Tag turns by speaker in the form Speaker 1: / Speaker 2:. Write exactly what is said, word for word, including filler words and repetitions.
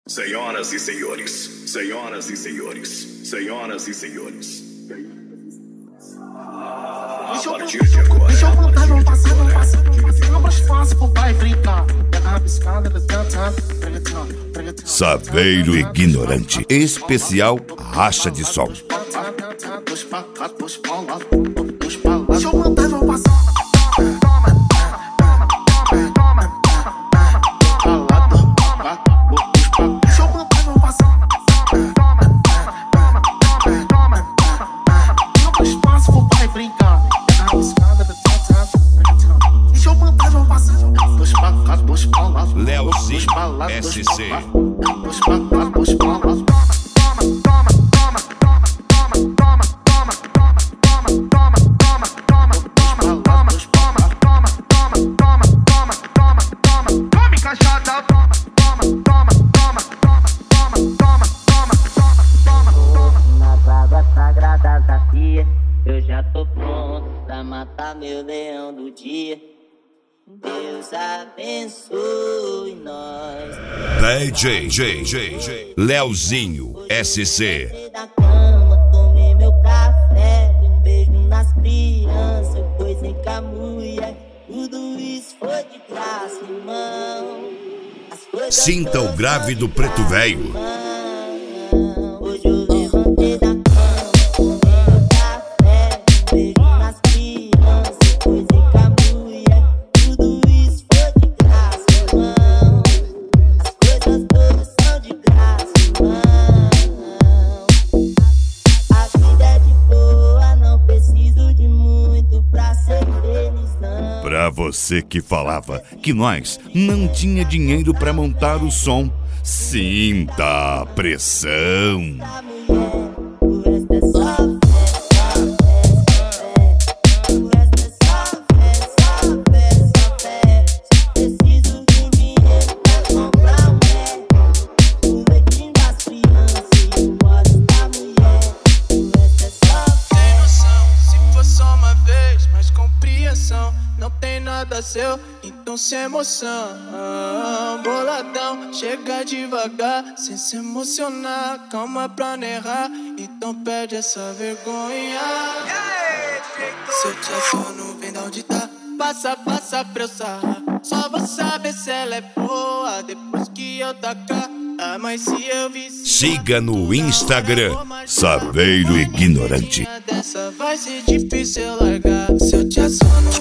Speaker 1: Senhoras e senhores, senhoras e senhores, senhoras e senhores. A partir de agora.
Speaker 2: Deixa eu contar, não passa, não passa. Abra espaço pro pai brincar. Pega a piscada,
Speaker 3: Saveiro Ignorante, especial Racha de Som.
Speaker 2: Deixa eu contar, não passa.
Speaker 3: Leozinho S C.
Speaker 4: Nas águas sagradas da pia, eu já tô pronto pra matar meu leão do dia. Deus abençoe nós.
Speaker 3: D J J J J Leozinho S C.
Speaker 4: Da cama, tomei meu café, dei um beijo nas crianças, pois em Camuia, tudo isso foi de graça, irmão. As coisas
Speaker 3: Sinta o grave do preto velho.
Speaker 4: Hoje eu levantei da cama, tomei meu café, dei um beijo nas crianças, pois em Camuia, tudo isso foi de graça, irmão. As coisas todas são de graça, irmão. A vida é de boa, não preciso de muito pra ser feliz, não.
Speaker 3: Pra você que falava que nós não tinha dinheiro pra montar o som, sinta a pressão.
Speaker 4: Da mulher, o resto é só fé, só fé, só fé. O resto é só fé, só fé, só fé. Preciso de um dinheiro pra comprar um pé, o leitinho das crianças e o óleo da mulher. O resto é só
Speaker 5: Tem
Speaker 4: fé.
Speaker 5: noção, se for só uma vez, mais compreensão. Não tem nada seu, então sem emoção. Boladão, chega devagar, sem se emocionar. Calma pra não errar, então perde essa vergonha. Se eu te assono, vem da onde tá. Passa, passa pra eu sarrar. Só vou saber se ela é boa depois que eu tacar. Ah, mas se eu vi.
Speaker 3: Siga no Instagram, Saveiro Ignorante.
Speaker 5: Dessa vai ser difícil eu largar. Se eu te assono,